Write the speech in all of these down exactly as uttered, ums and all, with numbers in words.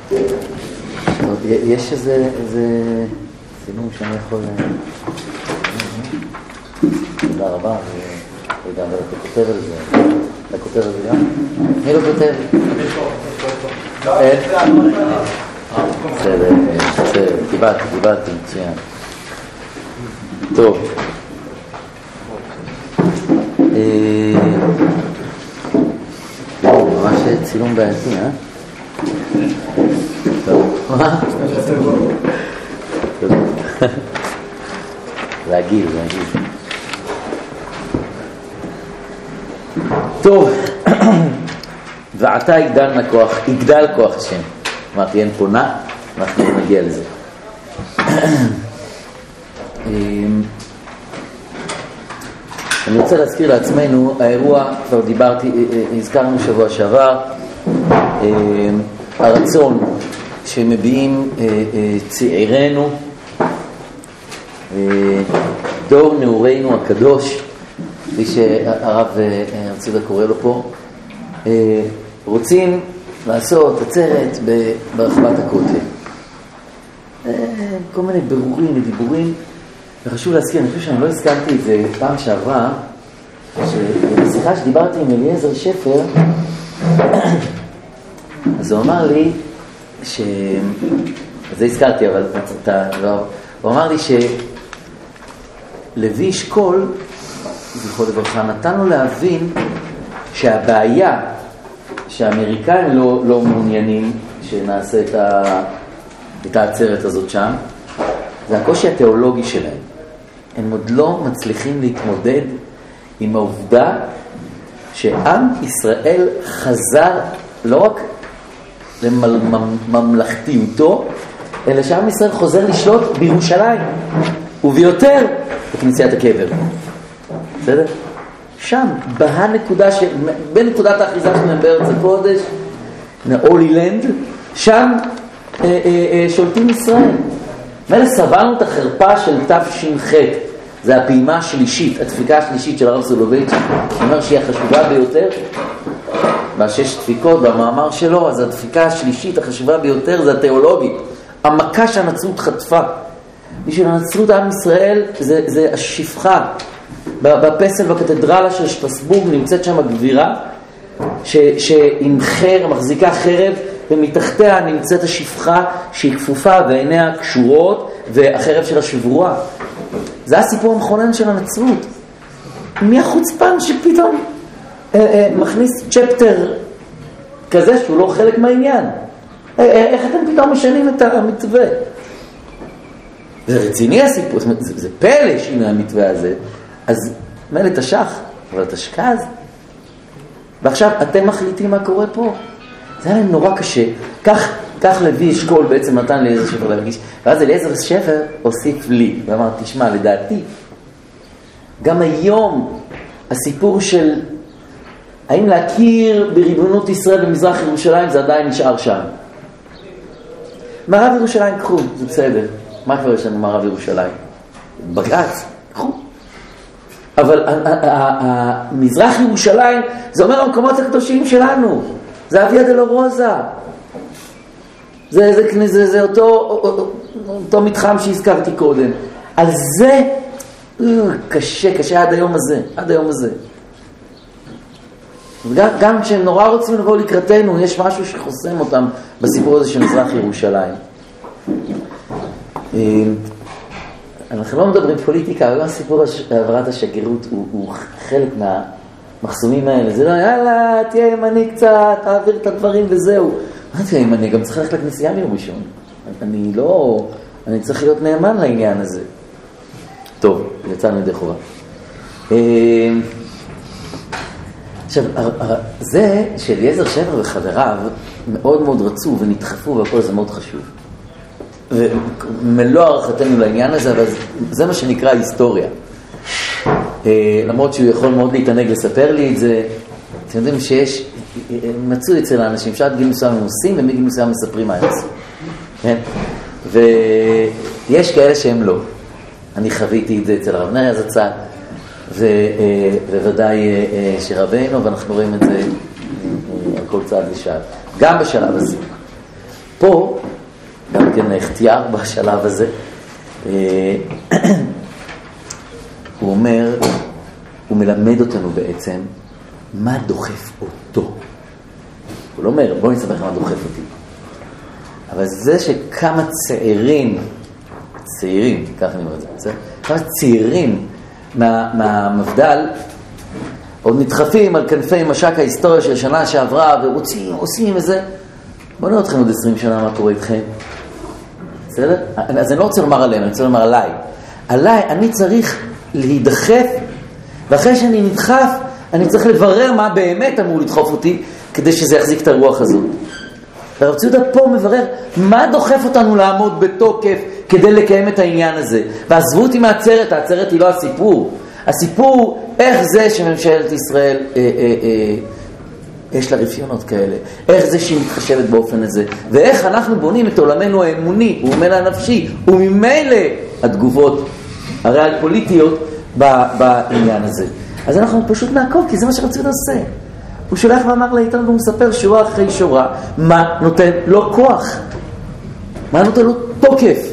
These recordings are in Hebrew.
יש איזה צילום שאני יכול... תודה רבה, רגע, אבל אתה כותב על זה. אתה כותב על זה גם? מי לא כותב? בסדר, בסדר, קיבלתי, קיבלתי, מצוין. טוב. ממש צילום בעייתי, אה? טוב. מה? להגיל, להגיל. טוב. ועתה יגדל כוח, יגדל כוח השם. אמרתי, אין פה נע, אנחנו נגיע לזה. אני רוצה להזכיר לעצמנו, האירוע, כבר דיברתי, הזכרנו שבוע שעבר, הרצון שמביאים צעירנו, דור נעורינו הקדוש, כפי שהרב הרצודה קורא לו פה, רוצים לעשות עצרת ברחבת הכותל. כל מיני ברורים ודיבורים, וחשוב להזכיר, אני חושב שאני לא הזכרתי את זה פעם שעברה, שבשיחה שדיברתי עם אליעזר שפר, אז הוא אמר לי, ש... זה הזכרתי, אבל אתה לא... הוא אמר לי שלוי אשכול, זכרו לברכה, נתן לו להבין שהבעיה שהאמריקאים לא, לא מעוניינים שנעשה את, ה... את העצרת הזאת שם, זה הקושי התיאולוגי שלהם. הם עוד לא מצליחים להתמודד עם העובדה שעם ישראל חזר לא רק לממלכתיותו, אלא שעם ישראל חוזר לשלוט בירושלים, וביותר בכנסיית הקבר. בסדר? שם, בהנקודה של, בנקודת האחיזה שלהם בארץ הקודש, נאולי לנד, שם אה, אה, אה, שולטים ישראל. מלא סבלנו את החרפה של תש"ח, זה הפעימה השלישית, הדפיקה השלישית של הרב סולובייצ'יק, אומר שהיא החשובה ביותר, בשש דפיקות במאמר שלו, אז הדפיקה השלישית החשובה ביותר זה התיאולוגית, המכה שהנצרות חטפה. בשביל הנצרות עם ישראל זה, זה השפחה. בפסל בקתדרלה של שטרסבורג נמצאת שם הגבירה, ש, שעם חר, מחזיקה חרב, ומתחתיה נמצאת השפחה שהיא כפופה ועיניה קשורות, והחרב של השבורה. זה הסיפור המכונן של הנצרות. מי החוצפן שפתאום אה, אה, מכניס צ'פטר כזה שהוא לא חלק מהעניין? אה, אה, איך אתם פתאום משנים את המתווה? זה רציני הסיפור, זה, זה פלא שינה המתווה הזה. אז מלא תשך, אבל תשכז. ועכשיו אתם מחליטים מה קורה פה. זה היה להם נורא קשה. כך, כך לוי אשכול בעצם נתן לאליעזר שפר להרגיש. ואז אליעזר שפר הוסיף לי, ואמר, תשמע, לדעתי, גם היום הסיפור של האם להכיר בריבונות ישראל במזרח ירושלים, זה עדיין נשאר שם. מערב ירושלים, קחו, זה בסדר. מה כבר יש לנו מערב ירושלים? בג"ץ, קחו. אבל המזרח ירושלים, זה אומר המקומות הקדושים שלנו. זה אביה דלורוזה. זה, זה, זה, זה אותו, אותו מתחם שהזכרתי קודם. על זה קשה, קשה עד היום הזה, עד היום הזה. וגם, גם כשהם נורא רוצים לבוא לקראתנו, יש משהו שחוסם אותם בסיפור הזה של מזרח ירושלים. אנחנו לא מדברים פוליטיקה, אבל הסיפור העברת השגרירות הוא, הוא חלק מהמחסומים האלה. זה לא, יאללה, תהיה ימני קצת, תעביר את הדברים וזהו. מה תהיה ימני? גם צריך ללכת לכנסייה מיום ראשון. אני לא, אני צריך להיות נאמן לעניין הזה. טוב, יצאנו ידי חובה. עכשיו, זה שאליעזר שפר וחבריו מאוד מאוד רצו ונדחפו, והכל זה מאוד חשוב. ומלוא הערכתנו לעניין הזה, אבל זה מה שנקרא היסטוריה. למרות שהוא יכול מאוד להתענג לספר לי את זה, אתם יודעים שיש, מצאו אצל האנשים, שעד גיל מסוים הם עושים, ומגיל מסוים מספרים מה הם עושים. כן? ויש כאלה שהם לא. אני חוויתי את זה אצל הרב נריה זצ"ל, ובוודאי שרבנו, ואנחנו רואים את זה על כל צעד ושעד. גם בשלב הזה. פה פה, גם כן החתיאר בשלב הזה, הוא אומר, הוא מלמד אותנו בעצם מה דוחף אותו. הוא לא אומר, בוא נספר לך מה דוחף אותי. אבל זה שכמה צעירים, צעירים, ככה אני אומר את זה, כמה צעירים מה, מהמפדל, עוד נדחפים על כנפי משק ההיסטוריה של שנה שעברה, ורוצים, עושים איזה, בוא נראה אתכם עוד עשרים שנה מה קורה איתכם. בסדר? אז אני לא רוצה לומר עליהם, אני רוצה לומר עליי. עליי, אני צריך להידחף, ואחרי שאני נדחף, אני צריך לברר מה באמת אמור לדחוף אותי, כדי שזה יחזיק את הרוח הזאת. והרב ציודה פה מברר מה דוחף אותנו לעמוד בתוקף כדי לקיים את העניין הזה. ועזבו אותי מהעצרת, העצרת היא לא הסיפור. הסיפור, איך זה שממשלת ישראל אה, אה, אה, יש לה רפיונות כאלה, איך זה שהיא מתחשבת באופן הזה, ואיך אנחנו בונים את עולמנו האמוני וממילא הנפשי, וממילא התגובות הריאל פוליטיות בעניין הזה. אז אנחנו פשוט נעקוב, כי זה מה שרב ציודה עושה. הוא שולח מאמר לעיתון והוא מספר שורה אחרי שורה מה נותן לו כוח, מה נותן לו תוקף.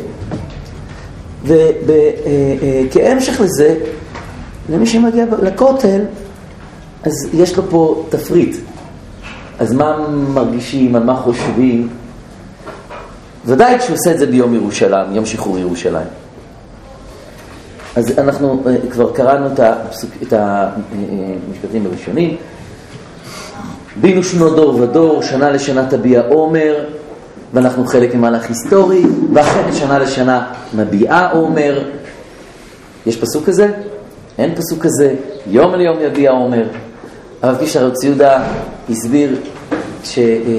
וכהמשך לזה, למי שמגיע לכותל, אז יש לו פה תפריט. אז מה מרגישים, על מה חושבים? ודאי כשהוא עושה את זה ביום ירושלים, יום שחרור ירושלים. אז אנחנו כבר קראנו את המשפטים הראשונים. בינו שנות דור ודור, שנה לשנה תביע עומר, ואנחנו חלק ממהלך היסטורי, ואחרי שנה לשנה מביעה עומר. יש פסוק כזה? אין פסוק כזה. יום ליום יביע עומר. אבל כפי שהרב ציודה הסביר ש...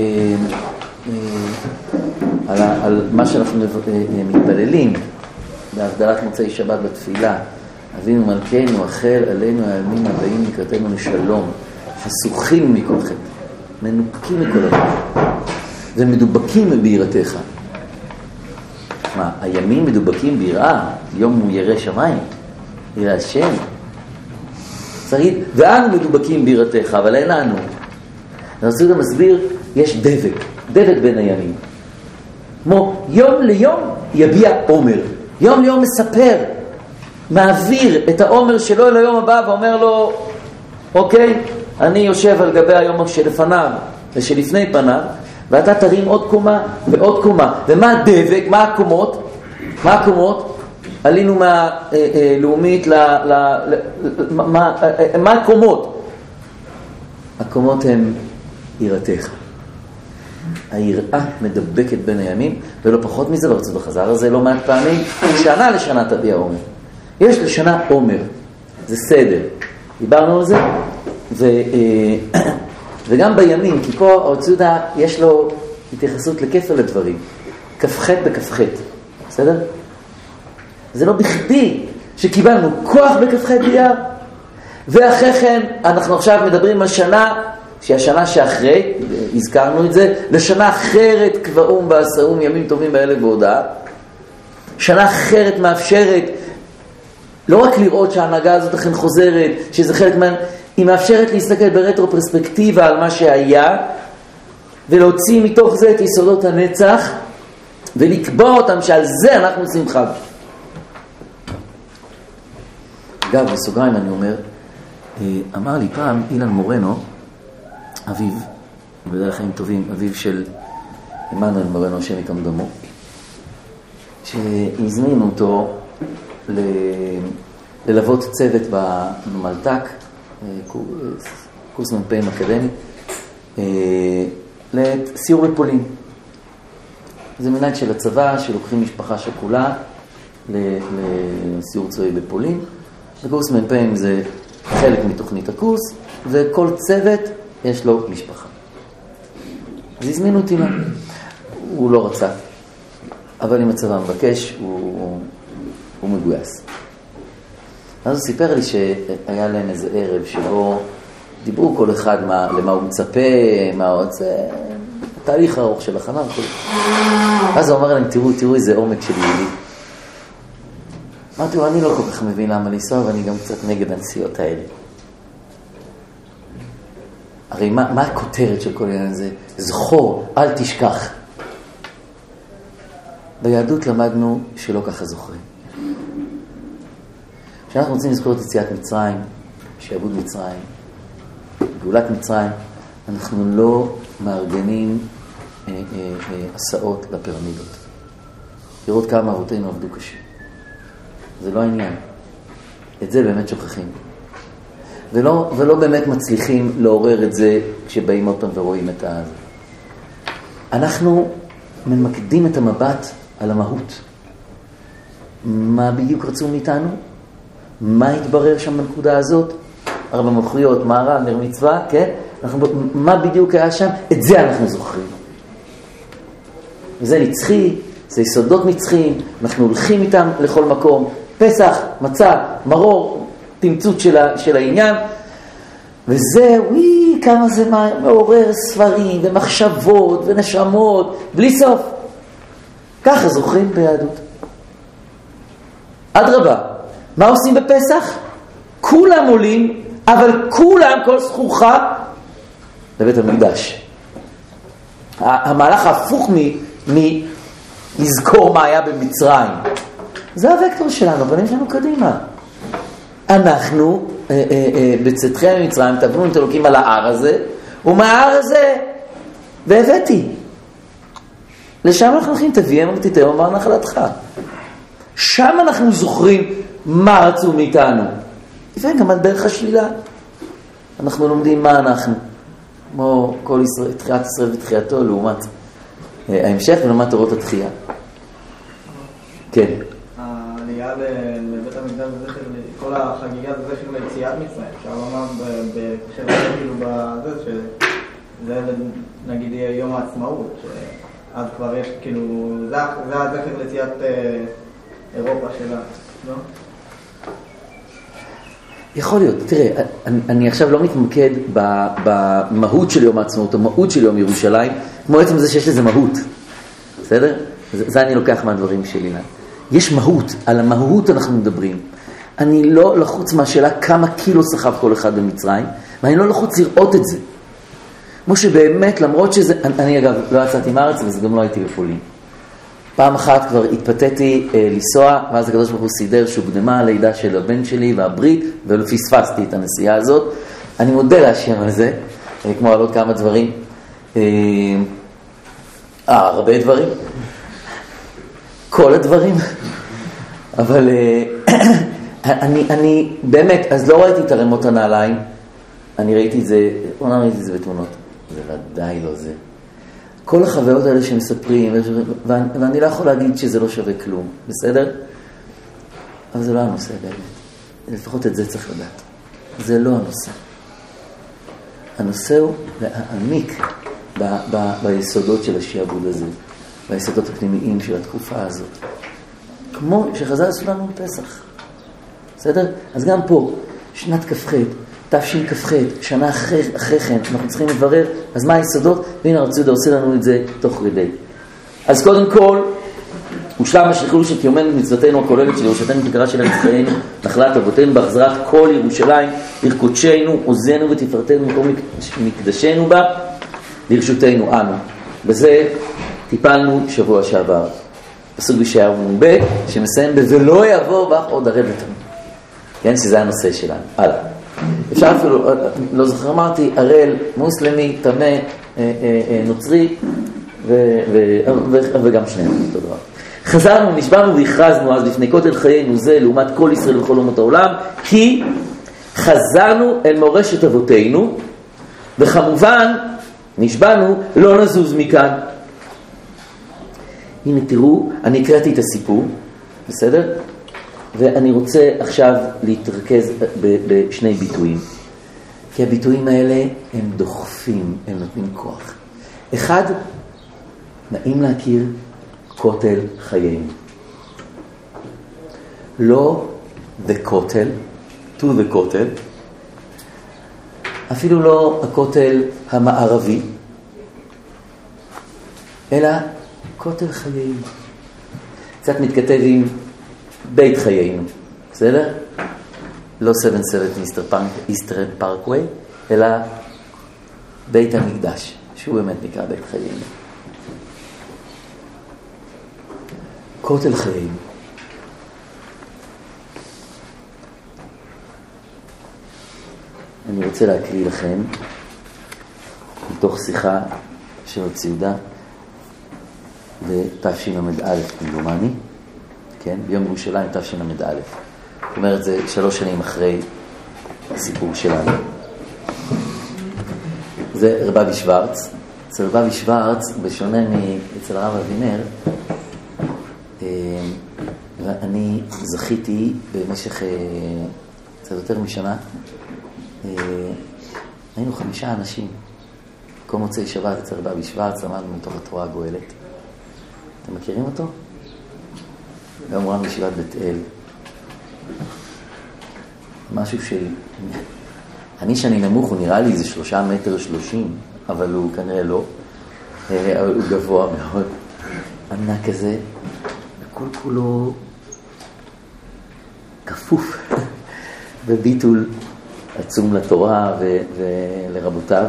על, על מה שאנחנו מתפללים בהבדלת מוצאי שבת בתפילה, אבינו מלכנו, החל עלינו הימים הבאים לקראתנו לשלום, חסוכים מכל חטא, מנופקים מכל הדבר, ומדובקים ביראתך. מה, הימים מדובקים ביראה? יום הוא ירא שמיים, ירא השם. צריך, ואנו מדובקים ביראתך, אבל אין לנו. אני רוצה גם מסביר, יש דבק, דבק בין הימים. כמו יום ליום יביע עומר, יום ליום מספר, מעביר את העומר שלו אל היום הבא ואומר לו, אוקיי, אני יושב על גבי היום שלפניו ושלפני פניו, ואתה תרים עוד קומה ועוד קומה. ומה הדבק? מה הקומות? מה הקומות? עלינו מהלאומית ל... מה, מה הקומות? הקומות הן יראתך. היראה מדבקת בין הימים, ולא פחות מזה, ברצות בחזר הזה לא מעט פעמים, שנה לשנה תביע עומר. יש לשנה עומר, זה סדר. דיברנו על זה, ו, וגם בימים, כי פה הרב ציודה יש לו התייחסות לכפל לדברים. כ"ח בכ"ח, בסדר? זה לא בכדי שקיבלנו כוח בכ"ח באייר, ואחרי כן אנחנו עכשיו מדברים על שנה, שהשנה שאחרי, הזכרנו את זה, לשנה אחרת קבעום בעשרום ימים טובים באלף והודעה. שנה אחרת מאפשרת לא רק לראות שההנהגה הזאת אכן חוזרת, שזה חלק מה... היא מאפשרת להסתכל ברטרו-פרספקטיבה על מה שהיה, ולהוציא מתוך זה את יסודות הנצח, ולקבוע אותם שעל זה אנחנו עושים חג. אגב, בסוגריים אני אומר, אמר לי פעם אילן מורנו, אביו, בדרך חיים טובים, אביו של עמנואל מורנו, השם ייקום דמו, שהזמינו אותו ל... ללוות צוות במלתק, קורס מ"פים אקדמי, לסיור בפולין. זה מנהג של הצבא, שלוקחים משפחה שכולה לסיור צבאי בפולין. הקורס מ"פים זה חלק מתוכנית הקורס, וכל צוות יש לו משפחה. אז הזמינו אותי מה. הוא לא רצה, אבל אם הצבא מבקש, הוא, הוא מגויס. אז הוא סיפר לי שהיה להם איזה ערב שבו דיברו כל אחד מה, למה הוא מצפה, מה הוא רוצה, תהליך ארוך של הכנה וכו'. אז הוא אמר להם, תראו, תראו איזה עומק של יהודי. אמרתי לו, אני לא כל כך מבין למה לנסוע, ואני גם קצת נגד הנסיעות האלה. הרי מה, מה הכותרת של כל העניין הזה? זכור, אל תשכח. ביהדות למדנו שלא ככה זוכרים. כשאנחנו רוצים לזכור את יציאת מצרים, שעבוד מצרים, גאולת מצרים, אנחנו לא מארגנים אה, אה, אה, הסעות לפירמידות. לראות כמה אבותינו עבדו קשה. זה לא העניין. את זה באמת שוכחים. ולא, ולא באמת מצליחים לעורר את זה כשבאים עוד פעם ורואים את הזה. אנחנו ממקדים את המבט על המהות. מה בדיוק רצו מאיתנו? מה התברר שם בנקודה הזאת? ארבע מלכויות, מערב, נר מצווה, כן? אנחנו, מה בדיוק היה שם? את זה אנחנו זוכרים. וזה נצחי, זה יסודות נצחיים, אנחנו הולכים איתם לכל מקום. פסח, מצה, מרור, תמצות של, ה, של העניין. וזה, וואי, כמה זה מעורר ספרים ומחשבות ונשמות, בלי סוף. ככה זוכרים ביהדות. אדרבה, מה עושים בפסח? כולם עולים, אבל כולם, כל זכוכה, לבית המקדש. המהלך ההפוך מלזכור מה היה במצרים. זה הוקטור שלנו, אבל יש לנו קדימה. אנחנו, אה, אה, אה, בצאתכם ממצרים, תבנו את אלוקים על ההר הזה, ומההר הזה, והבאתי. לשם אנחנו הולכים, תביאם ותיתן ומר נחלתך. שם אנחנו זוכרים מה רצו מאיתנו. לפעמים גם על דרך השלילה. אנחנו לומדים מה אנחנו. כמו כל ישראל, תחיית ישראל ותחייתו, לעומת אה, ההמשך ולעומת תורות התחייה. כן. העלייה לבית המקדש זכר, כל החגיגה זה זכר ליציאת מצרים. אפשר לומר בחלק כאילו בזה, שזה נגיד יהיה יום העצמאות, שעד כבר יש כאילו, זה הזכר ליציאת אירופה שלה, לא? יכול להיות, תראה, אני, אני עכשיו לא מתמקד במהות של יום העצמאות, המהות של יום ירושלים, כמו עצם זה שיש לזה מהות, בסדר? זה, זה אני לוקח מהדברים שלי. יש מהות, על המהות אנחנו מדברים. אני לא לחוץ מהשאלה כמה קילו סחב כל אחד במצרים, ואני לא לחוץ לראות את זה. כמו שבאמת, למרות שזה, אני, אני אגב לא יצאתי מארץ, וזה גם לא הייתי בפולין. פעם אחת כבר התפתיתי אה, לנסוע, ואז הקדוש ברוך הוא סידר שהוקדמה הלידה של הבן שלי והברית, ופספסתי את הנסיעה הזאת. אני מודה להשם על זה, אה, כמו על עוד כמה דברים. אה, אה הרבה דברים. כל הדברים. אבל אה, אני, אני באמת, אז לא ראיתי את הרמות הנעליים, אני ראיתי את זה, לא ראיתי את זה בתמונות. זה ודאי לא זה. כל החוויות האלה שמספרים, ואני, ואני לא יכול להגיד שזה לא שווה כלום, בסדר? אבל זה לא הנושא באמת. לפחות את זה צריך לדעת. זה לא הנושא. הנושא הוא להעמיק ב, ב, ביסודות של השיעבוד הזה, ביסודות הפנימיים של התקופה הזאת. כמו שחז"ל עשו לנו בפסח. בסדר? אז גם פה, שנת כ"ח, תשכ"ח, שנה אחרי, אחרי כן, אנחנו צריכים לברר, אז מה היסודות? והנה הרב ציודה עושה לנו את זה תוך כדי. אז קודם כל, הושלם השחרור של קיומנו מצוותינו הכוללת של ירושתנו תקרה של ארץ חיינו, נחלת אבותינו בהחזרת כל ירושלים, עיר קודשנו, עוזנו ותפארתנו מקום מקדשנו בה, לרשותנו אנו. בזה טיפלנו שבוע שעבר. פסוק בישעיהו נ"ב, שמסיים ב"ולא יעבור בך עוד ערב לתמיד". כן, שזה הנושא שלנו. הלאה. אפשר אפילו, לא זוכר, אמרתי, הראל, מוסלמי, תמה, נוצרי, ו, ו, ו, וגם שניהם, אותו דבר. חזרנו, נשבענו והכרזנו אז לפני כותל חיינו זה, לעומת כל ישראל וכל אומות העולם, כי חזרנו אל מורשת אבותינו, וכמובן, נשבענו, לא נזוז מכאן. הנה תראו, אני הקראתי את הסיפור, בסדר? ואני רוצה עכשיו להתרכז בשני ביטויים. כי הביטויים האלה הם דוחפים, הם נותנים כוח. אחד, נעים להכיר כותל חיינו. לא the כותל, to the כותל, אפילו לא הכותל המערבי, אלא כותל חיינו. קצת מתכתב עם בית חיינו, בסדר? לא שבע שבע איסטר פארקווי, אלא בית המקדש, שהוא באמת נקרא בית חיינו. כותל חיים. אני רוצה להקריא לכם מתוך שיחה של הציודה בתשל"א כמדומני, כן? ביום ירושלים תשל"א. זאת אומרת, זה שלוש שנים אחרי הסיפור שלנו. זה רבבי שוורץ. אצל רבבי שוורץ, בשונה מאצל הרב אבינר, אני זכיתי במשך קצת יותר משנה, היינו חמישה אנשים. כל מוצאי שבת אצל רבבי שוורץ למדנו מתוך התורה הגואלת. אתם מכירים אותו? גם רם ישיבת בית אל. משהו ש... אני שאני נמוך, הוא נראה לי איזה שלושה מטר שלושים, אבל הוא כנראה לא. הוא גבוה מאוד. ענק כזה, וכל כולו כפוף בביטול עצום לתורה ו- ולרבותיו.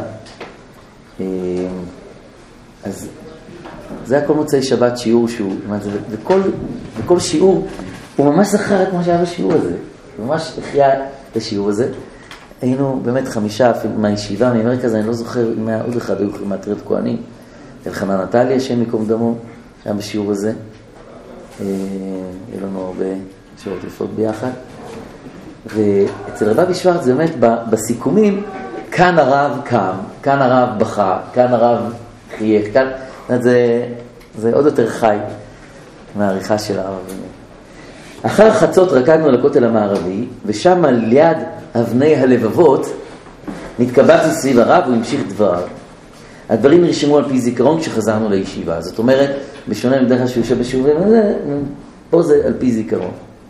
אז זה היה כל מוצאי שבת שיעור שהוא, וכל, וכל שיעור הוא ממש זכר את מה שהיה בשיעור הזה. הוא ממש החיה את השיעור הזה. היינו באמת חמישה מהישיבה, מאמריקה, אני לא זוכר אם היה עוד אחד, היו מאתרת כהנים, אלחנן נטליה, השם יקום דמו, היה בשיעור הזה. היה לנו הרבה שיעורות יפות ביחד. ואצל רבבי שוורץ זה באמת בסיכומים, כאן הרב קם, כאן הרב בכה, כאן הרב חייך, כאן, זה, זה עוד יותר חי מהעריכה של הרב. אחר חצות רקדנו על הכותל המערבי, ושם על יד אבני הלבבות נתקבצנו סביב הרב והוא המשיך דבריו. הדברים נרשמו על פי זיכרון כשחזרנו לישיבה. זאת אומרת, בשונה בדרך כלל שהוא יושב בשיעורים, פה זה על פי זיכרון.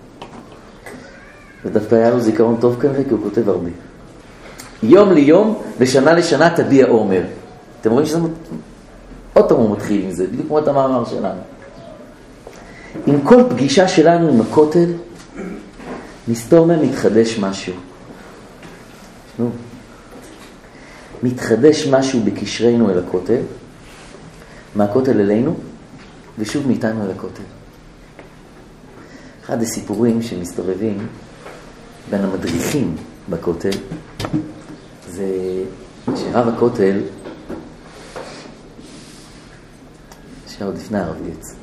ודווקא היה לו זיכרון טוב כנראה, כי הוא כותב הרבה. יום ליום ושנה לשנה תביע עומר. אתם רואים שזה עוד פעם הוא מתחיל עם זה, בדיוק כמו את המאמר שלנו. עם כל פגישה שלנו עם הכותל, מסתורמה מתחדש משהו. נו. מתחדש משהו בקשרנו אל הכותל, מהכותל אלינו, ושוב מאיתנו אל הכותל. אחד הסיפורים שמסתובבים בין המדריכים בכותל, זה שרב הכותל, שהיה עוד לפני הרב יץ,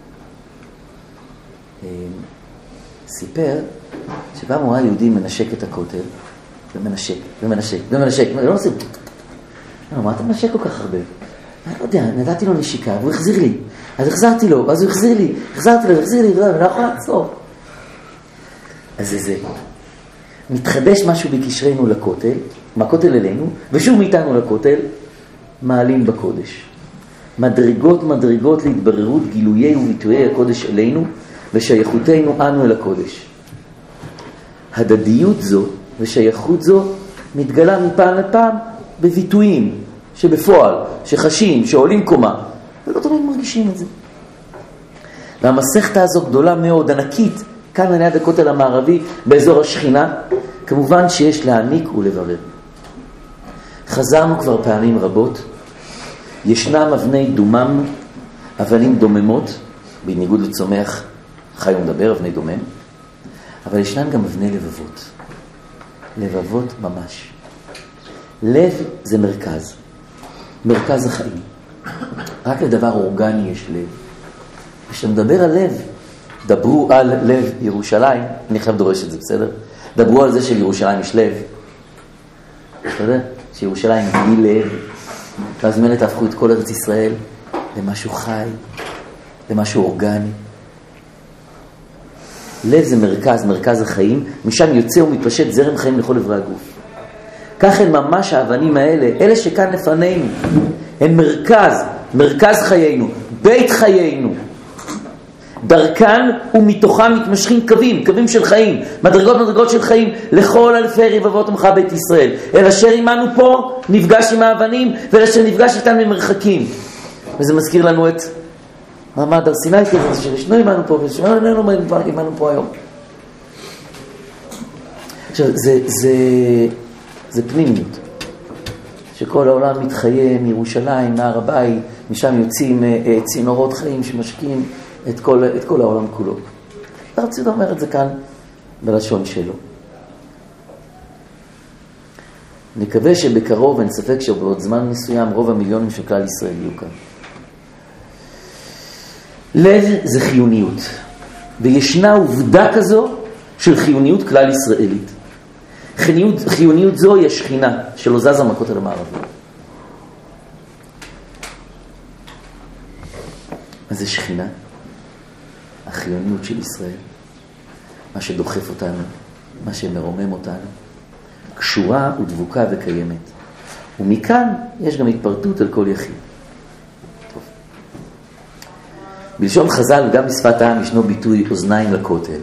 סיפר שפעם הוא ראה יהודי מנשק את הכותל, ומנשק, ומנשק, ומנשק, לא עושים, מה אתה מנשק כל כך הרבה? אני לא יודע, נתתי לו נשיקה, והוא החזיר לי, אז החזרתי לו, אז הוא החזיר לי, החזרתי לו, החזיר לי, ואני לא יכול לעצור. אז זה זה, מתחדש משהו בקשרנו לכותל, מהכותל אלינו, ושוב מאיתנו לכותל, מעלים בקודש. מדרגות מדרגות להתבררות גילויי וביטויי הקודש אלינו, ושייכותנו אנו אל הקודש. הדדיות זו ושייכות זו מתגלה מפעם לפעם בביטויים שבפועל, שחשים, שעולים קומה, ולא תמיד מרגישים את זה. והמסכתה הזו גדולה מאוד, ענקית, כאן על יד הכותל המערבי, באזור השכינה, כמובן שיש להעמיק ולברר. חזרנו כבר פעמים רבות, ישנם אבני דומם, אבנים דוממות, בניגוד לצומח חי ומדבר, אבני דומם, אבל ישנם גם אבני לבבות. לבבות ממש. לב זה מרכז. מרכז החיים. רק לדבר אורגני יש לב. כשאתה מדבר על לב, דברו על לב ירושלים, אני חייב דורש את זה, בסדר? דברו על זה של ירושלים יש לב. בסדר? שירושלים היא לב. ואז מלא תהפכו את כל ארץ ישראל למשהו חי, למשהו אורגני. לב זה מרכז, מרכז החיים, משם יוצא ומתפשט זרם חיים לכל עברי הגוף. כך הם ממש האבנים האלה, אלה שכאן לפנינו, הם מרכז, מרכז חיינו, בית חיינו. דרכן ומתוכם מתמשכים קווים, קווים של חיים, מדרגות מדרגות של חיים, לכל אלפי רבבות עמך בית ישראל. אל אשר עמנו פה נפגש עם האבנים, ואל אשר נפגש איתן ממרחקים. וזה מזכיר לנו את מעמד הר סיני כזה, שישנו עמנו פה, וישנו עמנו פה היום. עכשיו, זה, זה, זה פנימיות. שכל העולם מתחיה מירושלים, מהר הבית, משם יוצאים צינורות חיים שמשקים את כל, את כל העולם כולו. הרב אומר את זה כאן בלשון שלו. נקווה שבקרוב, אין ספק שבעוד זמן מסוים, רוב המיליונים של כלל ישראל יהיו כאן. לב זה חיוניות, וישנה עובדה כזו של חיוניות כלל ישראלית. חיוניות, חיוניות זו היא השכינה שלא זזה מהכותל המערבי. מה זה שכינה? החיוניות של ישראל, מה שדוחף אותנו, מה שמרומם אותנו, קשורה ודבוקה וקיימת. ומכאן יש גם התפרטות על כל יחיד. טוב. בלשון חז"ל, גם בשפת העם ישנו ביטוי אוזניים לכותל.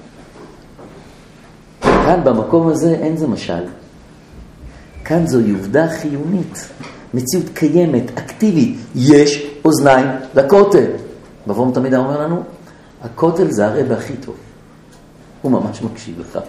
כאן במקום הזה אין זה משל. כאן זו עובדה חיונית, מציאות קיימת, אקטיבית. יש אוזניים לכותל. בבום תמיד אומר לנו, הכותל זה הרב הכי טוב. הוא ממש מקשיב לך.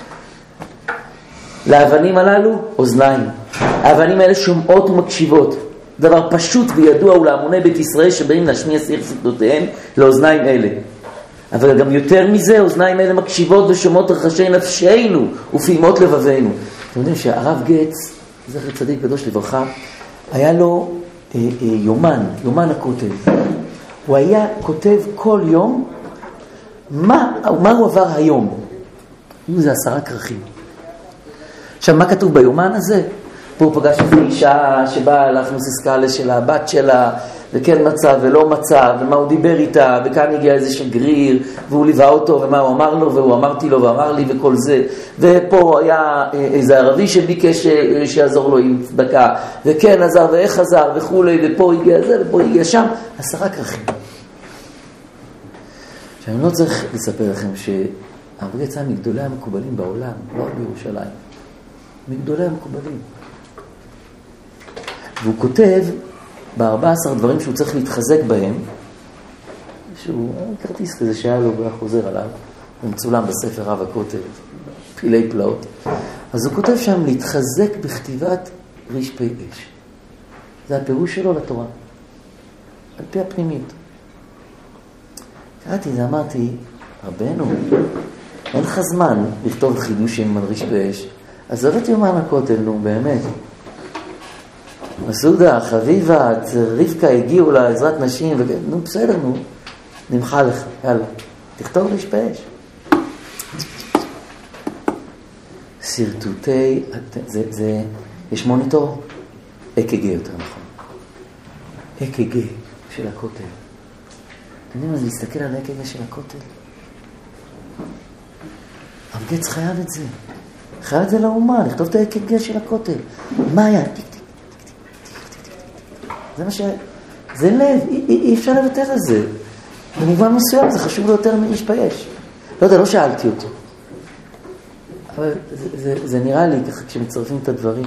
לאבנים הללו, אוזניים. האבנים האלה שומעות ומקשיבות. דבר פשוט וידוע הוא להמוני בית ישראל שבאים להשמיע שיח שפתותיהם לאוזניים אלה. אבל גם יותר מזה, אוזניים אלה מקשיבות ושומעות רחשי נפשנו ופעימות לבבינו. אתם יודעים שהרב גץ, זכר צדיק קדוש לברכה, היה לו אה, אה, יומן, יומן הכותב. הוא היה כותב כל יום מה, מה הוא עבר היום. זה עשרה כרכים. עכשיו, מה כתוב ביומן הזה? פה הוא פגש איזו אישה שבאה להכניס אסקאלה של הבת שלה, וכן מצא ולא מצא, ומה הוא דיבר איתה, וכאן הגיע איזה שגריר, והוא ליווה אותו, ומה הוא אמר לו, והוא אמרתי לו, ואמר לי, וכל זה. ופה היה איזה ערבי שביקש שיעזור לו עם צדקה, וכן עזר, ואיך עזר, וכו', ופה הגיע זה, ופה הגיע שם, עשרה כרכים. עכשיו, אני לא צריך לספר לכם שהרב גץ היה מגדולי המקובלים בעולם, לא בירושלים. מגדולי המקובלים. והוא כותב ב-ארבעה עשר דברים שהוא צריך להתחזק בהם, שהוא כרטיס כזה שהיה לו והוא חוזר עליו, הוא מצולם בספר רב הכותל, פילי פלאות. אז הוא כותב שם להתחזק בכתיבת ריש פי אש. זה הפירוש שלו לתורה, על פי הפנימיות. קראתי, זה אמרתי, רבנו, אין לך זמן לכתוב חידושים על ריש פי אש, אז הבאתי יומן הכותל, נו, באמת. מסעודה, חביבה, רבקה הגיעו לעזרת נשים, וכן, נו, בסדר, נו, נמחה לך, יאללה, תכתוב ריש פי אש. סרטוטי, זה, זה, יש מוניטור? אק"ג יותר נכון. אק"ג של הכותל. אתם יודעים מה זה להסתכל על אק"ג של הכותל? הרב גץ חייב את זה. חייב את זה לאומה, לכתוב את האק"ג של הכותל. מה היה? טיק, טיק, טיק, טיק, טיק, טיק, טיק. זה מה ש... זה לב, אי, אי אפשר לוותר על זה. במובן מסוים זה חשוב לו יותר מריש פי אש. לא יודע, לא שאלתי אותו. אבל זה, זה, זה נראה לי ככה כשמצרפים את הדברים.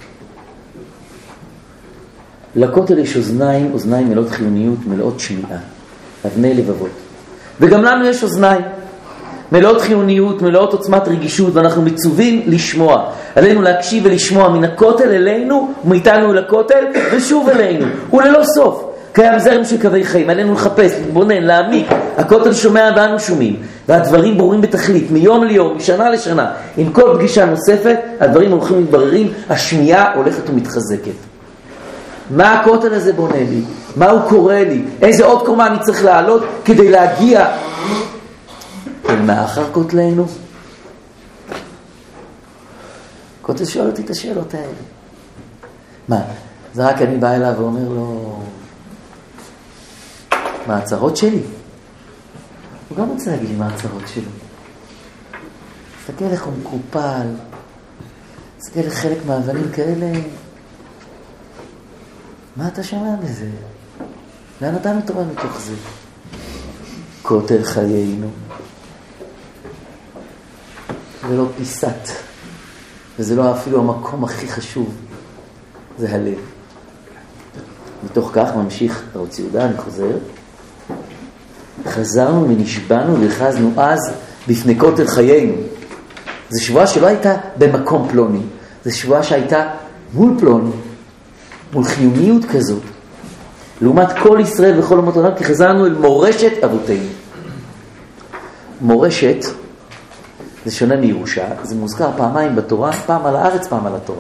לכותל יש אוזניים, אוזניים מלאות חיוניות, מלאות שמיעה. אבני לבבות. וגם לנו יש אוזניים. מלאות חיוניות, מלאות עוצמת רגישות, ואנחנו מצווים לשמוע. עלינו להקשיב ולשמוע מן הכותל אלינו, ומאיתנו אל הכותל, ושוב אלינו. וללא סוף. קיים זרם של קווי חיים. עלינו לחפש, להתבונן, להעמיק. הכותל שומע ואנו שומעים. והדברים ברורים בתכלית, מיום ליום, משנה לשנה. עם כל פגישה נוספת, הדברים הולכים מתבררים, השמיעה הולכת ומתחזקת. מה הכותל הזה בונה לי? מה הוא קורא לי? איזה עוד קומה אני צריך לעלות כדי להגיע אל מאחר כותלנו? כותל שואל אותי את השאלות האלה. מה? זה רק אני בא אליו ואומר לו, מה הצרות שלי? הוא גם רוצה להגיד לי מה הצרות שלי. תסתכל איך הוא מקופל, תסתכל איך חלק מהאבנים כאלה. מה אתה שומע בזה? לאן אתה מתורה מתוך זה? כותל חיינו. זה לא פיסת, וזה לא אפילו המקום הכי חשוב, זה הלב. מתוך כך ממשיך הרב יהודה, אני חוזר. חזרנו ונשבענו והכרזנו אז בפני כותל חיינו. זו שבועה שלא הייתה במקום פלוני, זו שבועה שהייתה מול פלוני, מול חיוניות כזאת, לעומת כל ישראל וכל אומות העולם, כי חזרנו אל מורשת אבותינו. מורשת זה שונה מירושה, זה מוזכר פעמיים בתורה, פעם על הארץ, פעם על התורה.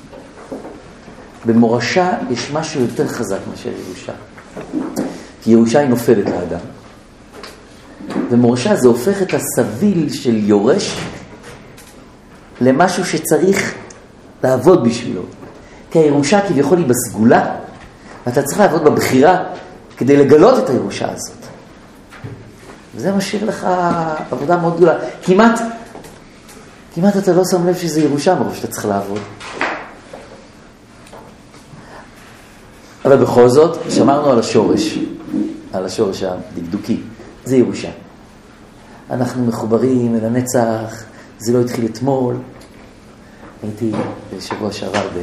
במורשה יש משהו יותר חזק מאשר ירושה. כי ירושה היא נופלת לאדם. ומורשה זה הופך את הסביל של יורש למשהו שצריך לעבוד בשבילו. כי הירושה כביכול היא בסגולה, ואתה צריך לעבוד בבחירה כדי לגלות את הירושה הזאת. וזה משאיר לך עבודה מאוד גדולה. כמעט, כמעט אתה לא שם לב שזה ירושה מרוב שאתה צריך לעבוד. אבל בכל זאת, שמרנו על השורש, על השורש הדקדוקי. זה ירושה. אנחנו מחוברים אל הנצח, זה לא התחיל אתמול. הייתי בשבוע שעבר, ב...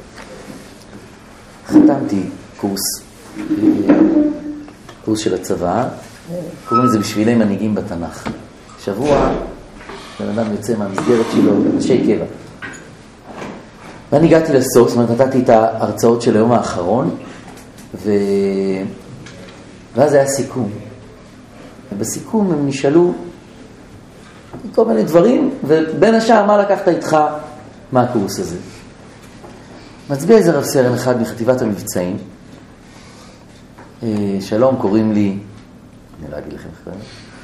חתמתי קורס, קורס של הצבא, קוראים לזה בשבילי מנהיגים בתנ"ך. שבוע, בן אדם יוצא מהמסגרת שלו, אנשי קבע. ואני הגעתי לסוף, זאת אומרת, נתתי את ההרצאות של היום האחרון, ו... ואז היה סיכום. ובסיכום הם נשאלו כל מיני דברים, ובין השאר מה לקחת איתך מהקורס הזה. מצביע איזה רב סרן אחד מחטיבת המבצעים. שלום, קוראים לי, אני לא אגיד לכם אחרי.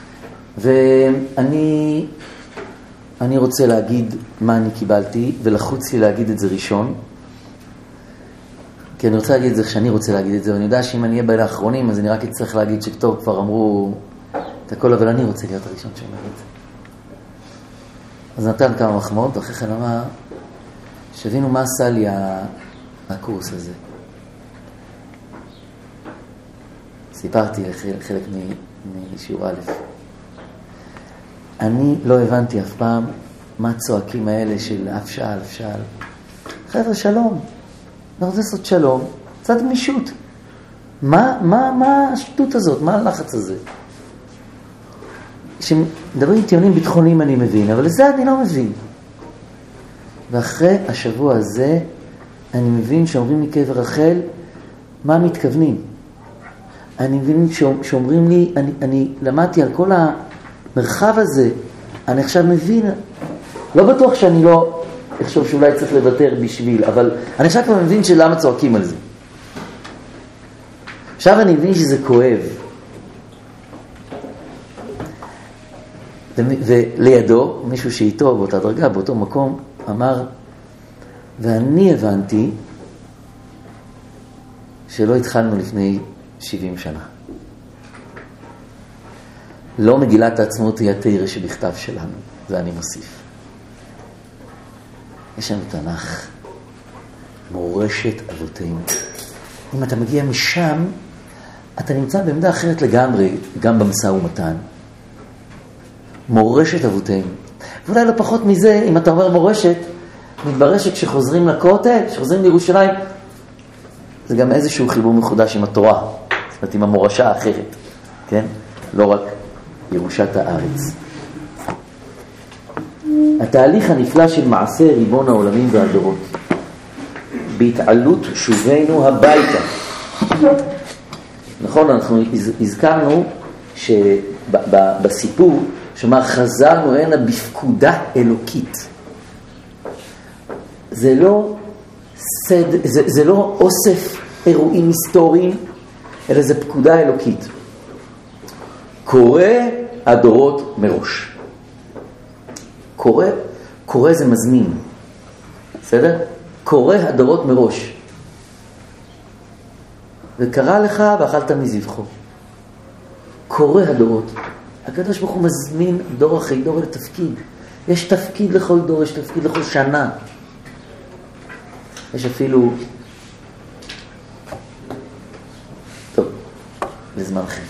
ואני אני רוצה להגיד מה אני קיבלתי, ולחוץ לי להגיד את זה ראשון. כי אני רוצה להגיד את זה כשאני רוצה להגיד את זה, ואני יודע שאם אני אהיה בין האחרונים, אז אני רק אצטרך להגיד שכתוב, כבר אמרו את הכל, אבל אני רוצה להיות הראשון שאומר את זה. אז נתן כמה מחמאות, ואחרי כן אמר, שבינו מה עשה לי הקורס הזה. סיפרתי לחלק משיעור א'. אני לא הבנתי אף פעם מה צועקים האלה של אף שעל, אף שעל. חבר'ה, שלום. אני רוצה לעשות שלום. קצת גמישות. מה, מה, מה השטות הזאת? מה הלחץ הזה? כשמדברים טיעונים ביטחוניים אני מבין, אבל לזה אני לא מבין. ואחרי השבוע הזה אני מבין שאומרים לי קבר רחל מה מתכוונים. אני מבין שאומרים לי, אני, אני למדתי על כל המרחב הזה, אני עכשיו מבין, לא בטוח שאני לא אחשוב שאולי צריך לוותר בשביל, אבל אני עכשיו כבר מבין שלמה צועקים על זה. עכשיו אני מבין שזה כואב. ולידו, מישהו שאיתו באותה דרגה, באותו מקום, אמר, ואני הבנתי שלא התחלנו לפני שבעים שנה. לא מגילת העצמאות היא התורה שבכתב שלנו, זה אני מוסיף. יש לנו תנ"ך, מורשת אבותינו. אם אתה מגיע משם, אתה נמצא בעמדה אחרת לגמרי, גם במשא ומתן. מורשת אבותינו. ואולי לא פחות מזה, אם אתה אומר מורשת, מתברר שכשחוזרים לכותל, כשחוזרים לירושלים, זה גם איזשהו חיבור מחודש עם התורה. זאת אומרת, עם המורשה האחרת. כן? לא רק ירושת הארץ. התהליך הנפלא של מעשה ריבון העולמים והדורות. בהתעלות שובנו הביתה. נכון, אנחנו הזכרנו שבסיפור, שאומר, חזרנו הנה בפקודה אלוקית. זה לא סד, זה, זה לא אוסף אירועים היסטוריים, אלא זה פקודה אלוקית. קורא הדורות מראש. קורא, קורא זה מזמין. בסדר? קורא הדורות מראש. וקרא לך ואכלת מזבחו. קורא הדורות. הקדוש ברוך הוא מזמין דור אחרי דור לתפקיד. יש תפקיד לכל דור, יש תפקיד לכל שנה. יש אפילו... טוב, לזמן אחר.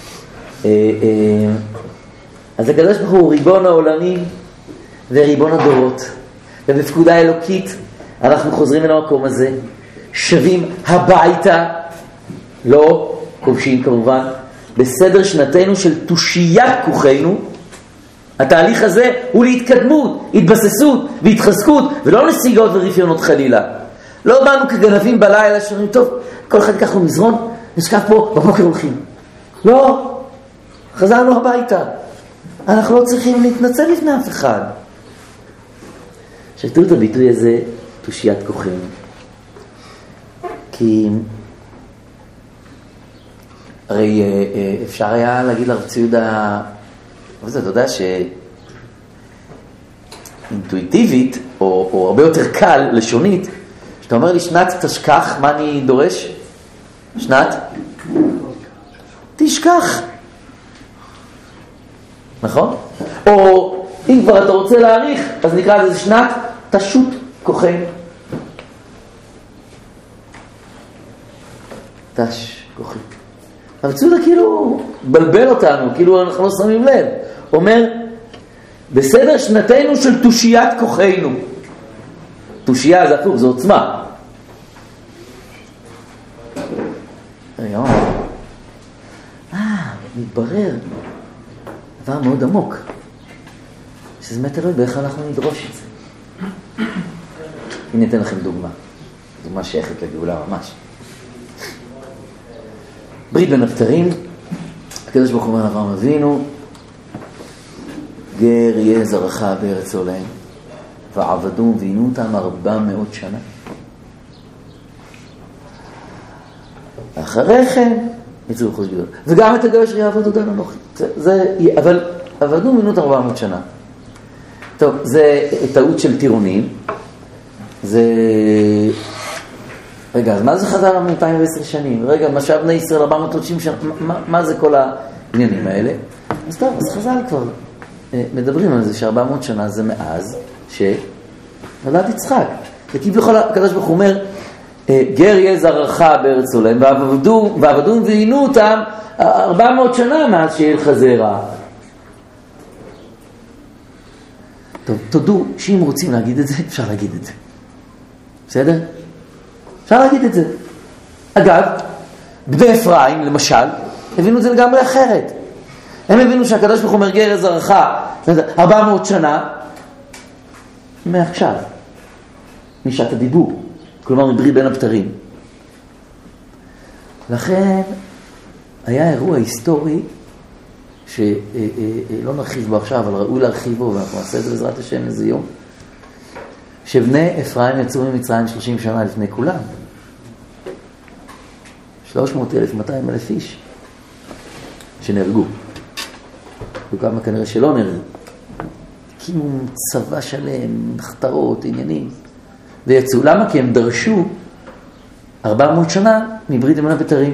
אז הקדוש ברוך הוא ריבון העולמים וריבון הדורות. ובפקודה אלוקית אנחנו חוזרים אל המקום הזה, שבים הביתה, לא כובשים כמובן, בסדר שנתנו של תושיית כוחנו. התהליך הזה הוא להתקדמות, התבססות והתחזקות, ולא נסיגות ורפיונות חלילה. לא באנו כגנבים בלילה שאומרים, טוב, כל אחד ייקח לו מזרון, נשכב פה, בבוקר הולכים. לא, חזרנו הביתה. אנחנו לא צריכים להתנצל לפני אף אחד. עכשיו, תראו את הביטוי הזה, תושיית כוחנו. כי הרי אפשר היה להגיד לרב ציודה, וזה, אתה יודע שאינטואיטיבית, או, או הרבה יותר קל, לשונית, שאתה אומר לי שנת תשכח, מה אני דורש? שנת? תשכח. נכון? או אם כבר אתה רוצה להאריך, אז נקרא לזה שנת תשות כוחנו. תש כוחי. אבל ציודה כאילו בלבל אותנו, כאילו אנחנו לא שמים לב. אומר, בסדר שנתנו של תושיית כוחנו. תושייה זה הפוך, זה עוצמה. רגע, אה, מתברר דבר מאוד עמוק. שזה באמת תלוי באיך אנחנו נדרוש את זה. הנה אתן לכם דוגמה. דוגמה שייכת לגאולה ממש. ברית בין הבתרים, הקדוש ברוך הוא אומר לאברהם אבינו, גר יהיה זרעך בארץ עולם, ועבדו ועינו אותם ארבע מאות שנה. אחרי כן יצאו חוש גדול. וגם את הגוי אשר יעבוד אותנו נוחי. זה, זה, אבל עבדו ועינו אותם ארבע מאות שנה. טוב, זה טעות של טירונים. זה... רגע, אז מה זה חזר מאתיים ועשר שנים? רגע, מה שבני ישראל ארבע מאות ושלושים שנה? מה, מה זה כל העניינים האלה? אז טוב, אז חז"ל כבר מדברים על זה ש-ארבע מאות שנה זה מאז שנולד יצחק. וכביכול הקדוש ברוך הוא אומר, גר יהיה זרעך בארץ עולם, ועבדו, ועבדו ועינו אותם ארבע מאות שנה מאז שיהיה לך זרע. טוב, תודו שאם רוצים להגיד את זה, אפשר להגיד את זה. בסדר? אפשר להגיד את זה. אגב, בני אפרים, למשל, הבינו את זה לגמרי אחרת. הם הבינו שהקדוש ברוך הוא אומר גר זרעך ארבע מאות שנה מעכשיו, משעת הדיבור, כלומר מברית בין הבתרים. לכן היה אירוע היסטורי שלא נרחיב בו עכשיו, אבל ראוי להרחיב בו, ואנחנו נעשה את זה בעזרת השם איזה יום, שבני אפרים יצאו ממצרים שלושים שנה לפני כולם. שלוש מאות אלף, מאתיים אלף איש שנהרגו. וכמה כנראה שלא נהרגו. הקימו צבא שלם, נחתרות, עניינים. ויצאו. למה? כי הם דרשו ארבע מאות שנה מברית בין הבתרים.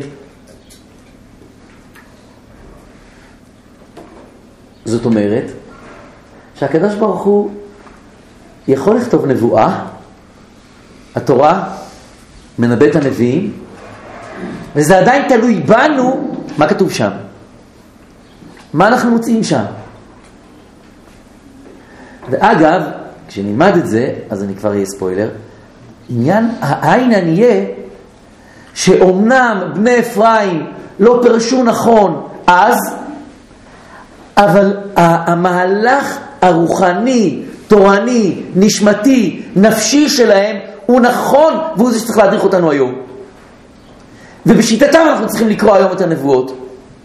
זאת אומרת שהקדוש ברוך הוא יכול לכתוב נבואה, התורה מנבא את הנביאים, וזה עדיין תלוי בנו. מה כתוב שם? מה אנחנו מוצאים שם? ואגב, כשנלמד את זה, אז אני כבר אהיה ספוילר, עניין העניין יהיה שאומנם בני אפרים לא פרשו נכון אז, אבל המהלך הרוחני, תורני, נשמתי, נפשי שלהם הוא נכון, והוא זה שצריך להדריך אותנו היום. ובשיטתם אנחנו צריכים לקרוא היום את הנבואות.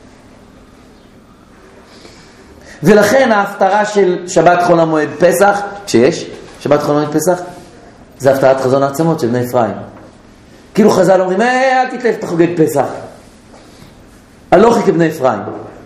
ולכן ההפטרה של שבת חול המועד פסח, שיש שבת חול המועד פסח, זה הפטרת חזון העצמות של בני אפרים. כאילו חז"ל אומרים, אה, אל תתלף את החוגג פסח. הלוכי כבני אפרים.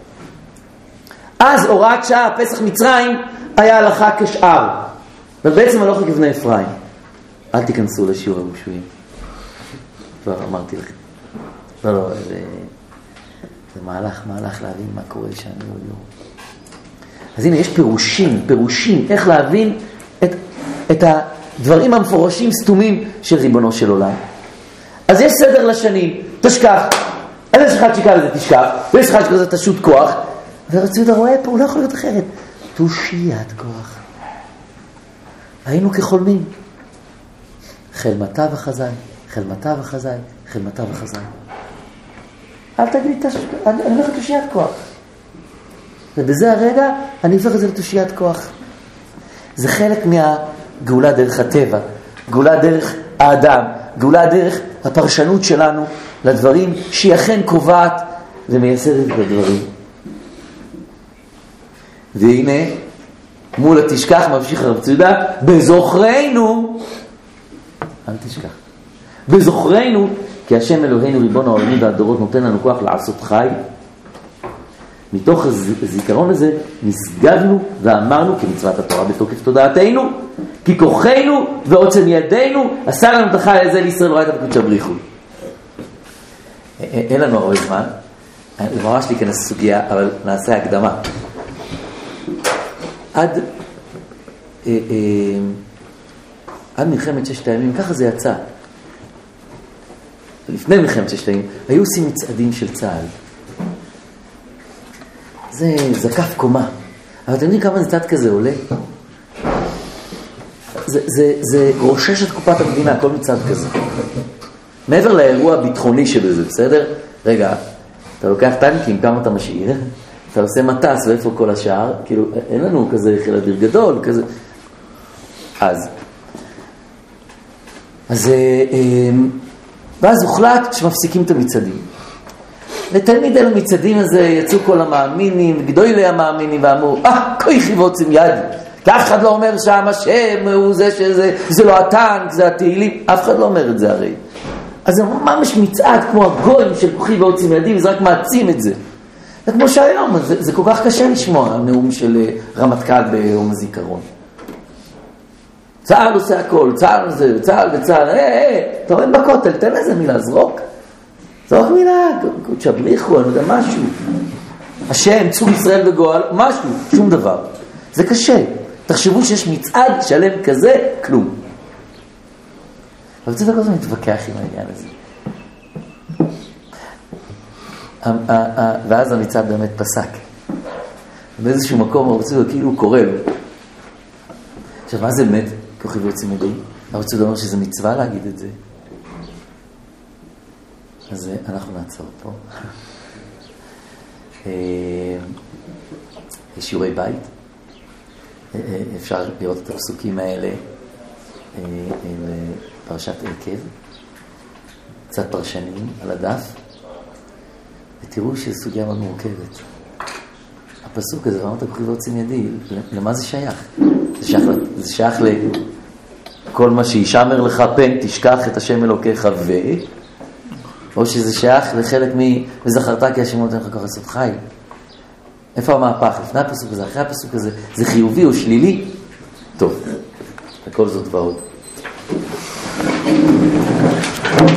אז הוראת שעה, פסח מצרים, היה הלכה כשאר. ובעצם הלוכי כבני אפרים. אל תיכנסו לשיעור המושבים. כבר אמרתי לכם. לא, לא, זה, זה מהלך, מהלך להבין מה קורה שם. לא, לא. אז הנה, יש פירושים, פירושים, איך להבין את, את הדברים המפורשים סתומים של ריבונו של עולם. אז יש סדר לשנים, תשכח. יש אחד שיקרא לזה תשכח, ויש אחד שיקרא לזה תשות כוח, ורצו את הרואה פה, הוא לא יכול להיות אחרת. תושיית כוח. היינו כחולמים. חלמתה וחזאי, חלמתה וחזאי, חלמתה וחזאי. אל תגיד, אני אומר לך תושיית כוח. ובזה הרגע אני הופך את זה לתושיית כוח. זה חלק מהגאולה דרך הטבע, גאולה דרך האדם, גאולה דרך הפרשנות שלנו לדברים שהיא אכן קובעת ומייסדת את הדברים. והנה, מול התשכח ממשיך הרב צודה, בזוכרנו, אל תשכח, בזוכרנו, כי השם אלוהינו ריבון העולמים והדורות נותן לנו כוח לעשות חי. מתוך הזיכרון הזה נסגדנו ואמרנו כמצוות התורה בתוקף תודעתנו, כי כוחנו ועוצם ידינו עשה לנו את החי הזה לישראל וראית בקודש הבריחו. אין לנו הרבה זמן, ממש להיכנס לסוגיה, אבל נעשה הקדמה. עד אה, אה, עד מלחמת ששת הימים, ככה זה יצא. לפני מלחמת ששת הימים, היו עושים מצעדים של צה"ל. זה זקף קומה. אבל אתם יודעים כמה מצעד כזה עולה? זה, זה, זה רושש את קופת המדינה, כל מצעד כזה. מעבר לאירוע הביטחוני שבזה, בסדר? רגע, אתה לוקח טנקים, כמה אתה משאיר? אתה עושה מטס, ואיפה כל השאר? כאילו, אין לנו כזה חיל אוויר גדול, כזה. אז, אז, ואז הוחלט שמפסיקים את המצעדים. לתלמיד אל המצעדים הזה יצאו כל המאמינים, גדולי המאמינים, ואמרו, אה, כוי חיבוצים יד. כי אף אחד לא אומר שם השם, הוא זה שזה, זה לא הטנק, זה התהילים, אף אחד לא אומר את זה הרי. אז זה ממש מצעד כמו הגויים של כוחי ועוצים ידי, וזה רק מעצים את זה. זה כמו שהיום, זה, זה כל כך קשה לשמוע הנאום של רמטכ"ל ביום הזיכרון. צה"ל עושה הכל, צה"ל זה, צה"ל וצה"ל, אה, אה, אתה רואה בכותל, תן איזה מילה, זרוק. זרוק מילה, שבליחו, אני יודע, משהו. השם, צור ישראל וגואל, משהו, שום דבר. זה קשה. תחשבו שיש מצעד שלם כזה, כלום. אבל זה דבר זה מתווכח עם העניין הזה. ואז המצעד באמת פסק. באיזשהו מקום הרצוי כאילו קורא לו. עכשיו, מה זה באמת כוחי ועוצם ידי? הרצוי אומר שזה מצווה להגיד את זה. אז אנחנו נעצור פה. יש שיעורי בית. אפשר לראות את הפסוקים האלה בפרשת עקב. קצת פרשנים על הדף. ותראו שזו סוגיה מאוד מורכבת. הפסוק הזה, ואמרת כוחי ועוצם ידי, למה זה שייך? זה שייך, זה שייך לכל מה שישמר לך פן, תשכח את השם אלוקיך ו... או שזה שייך לחלק מ... וזכרת כי השם נותן לך כוח לעשות חי. איפה המהפך? לפני הפסוק הזה, אחרי הפסוק הזה, זה חיובי או שלילי? טוב, וכל זאת ועוד.